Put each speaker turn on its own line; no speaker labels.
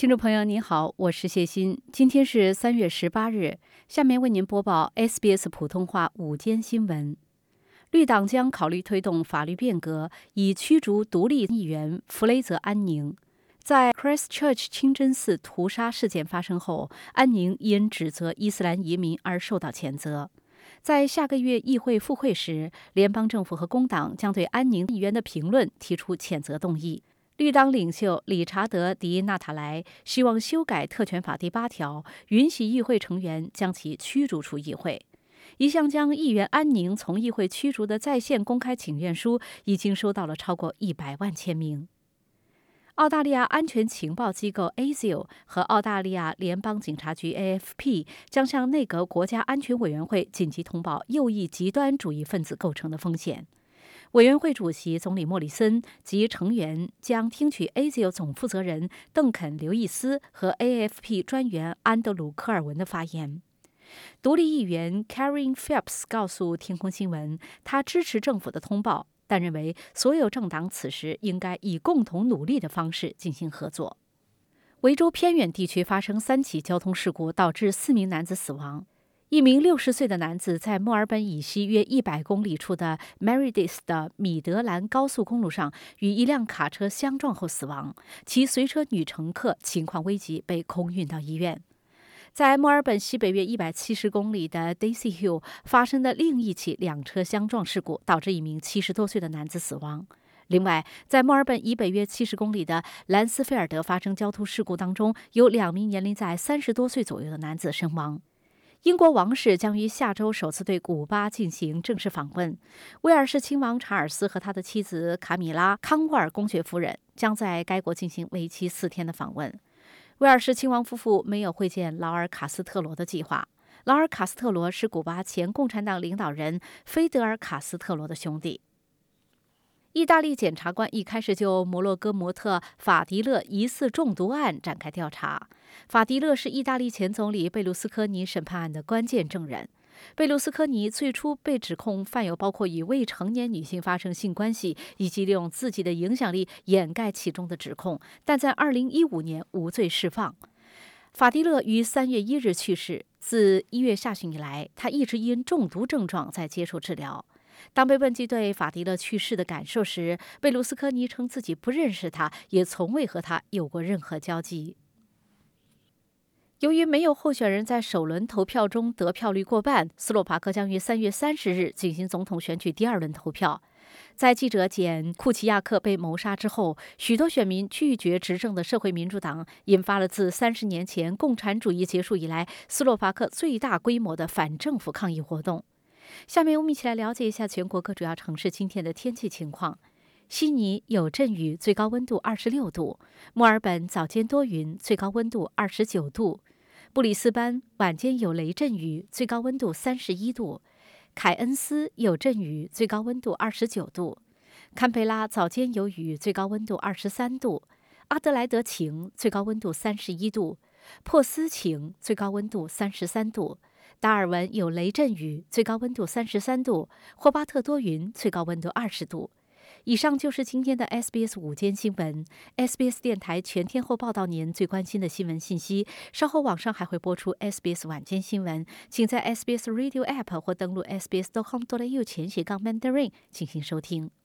听众朋友您好，我是谢欣，今天是3月18日，下面为您播报 SBS 普通话午间新闻。绿党将考虑推动法律变革，以驱逐独立议员弗雷泽·安宁。在 Christchurch 清真寺屠杀事件发生后，安宁因指责伊斯兰移民而受到谴责。在下个月议会复会时，联邦政府和工党将对安宁议员的评论提出谴责动议。绿党领袖理查德·迪纳塔莱希望修改特权法第8条，允许议会成员将其驱逐出议会。一项将议员安宁从议会驱逐的在线公开请愿书已经收到了超过100万签名。澳大利亚安全情报机构 ASIO 和澳大利亚联邦警察局 AFP 将向内阁国家安全委员会紧急通报右翼极端主义分子构成的风险。委员会主席总理莫里森及成员将听取 ASIO 总负责人邓肯·刘易斯和 AFP 专员安德鲁·科尔文的发言。独立议员 Karen Phelps 告诉天空新闻，他支持政府的通报，但认为所有政党此时应该以共同努力的方式进行合作。维州偏远地区发生3起交通事故，导致4名男子死亡。一名60岁的男子在墨尔本以西约100公里处的 Meredith 的米德兰高速公路上与一辆卡车相撞后死亡，其随车女乘客情况危急，被空运到医院。在墨尔本西北约170公里的 Daisy Hill 发生的另一起2车相撞事故，导致一名70多岁的男子死亡。另外，在墨尔本以北约70公里的兰斯菲尔德发生交通事故当中，有2名年龄在30多岁左右的男子身亡。英国王室将于下周首次对古巴进行正式访问。威尔士亲王查尔斯和他的妻子卡米拉·康沃尔公爵夫人将在该国进行为期4天的访问。威尔士亲王夫妇没有会见劳尔·卡斯特罗的计划。劳尔·卡斯特罗是古巴前共产党领导人菲德尔·卡斯特罗的兄弟。意大利检察官一开始就摩洛哥模特法迪勒疑似中毒案展开调查。法迪勒是意大利前总理贝卢斯科尼审判案的关键证人。贝卢斯科尼最初被指控犯有包括与未成年女性发生性关系以及利用自己的影响力掩盖其中的指控，但在2015年无罪释放。法迪勒于3月1日去世，自1月下旬以来，他一直因中毒症状在接受治疗。当被问及对法迪勒去世的感受时，贝卢斯科尼称自己不认识他，也从未和他有过任何交集。由于没有候选人在首轮投票中得票率过半，斯洛伐克将于3月30日进行总统选举第2轮投票。在记者简·库齐亚克被谋杀之后，许多选民拒绝执政的社会民主党，引发了自30年前共产主义结束以来斯洛伐克最大规模的反政府抗议活动。下面我们一起来了解一下全国各主要城市今天的天气情况。悉尼有阵雨，最高温度26度；墨尔本早间多云，最高温度29度；布里斯班晚间有雷阵雨，最高温度31度；凯恩斯有阵雨，最高温度29度；堪培拉早间有雨，最高温度23度；阿德莱德晴，最高温度31度；珀斯晴，最高温度33度；达尔文有雷阵雨，最高温度33度；霍巴特多云，最高温度20度。以上就是今天的 SBS 午间新闻。SBS 电台全天候报道您最关心的新闻信息。稍后网上还会播出 SBS 晚间新闻，请在 SBS Radio App 或登录 sbs.com.au/Mandarin 进行收听。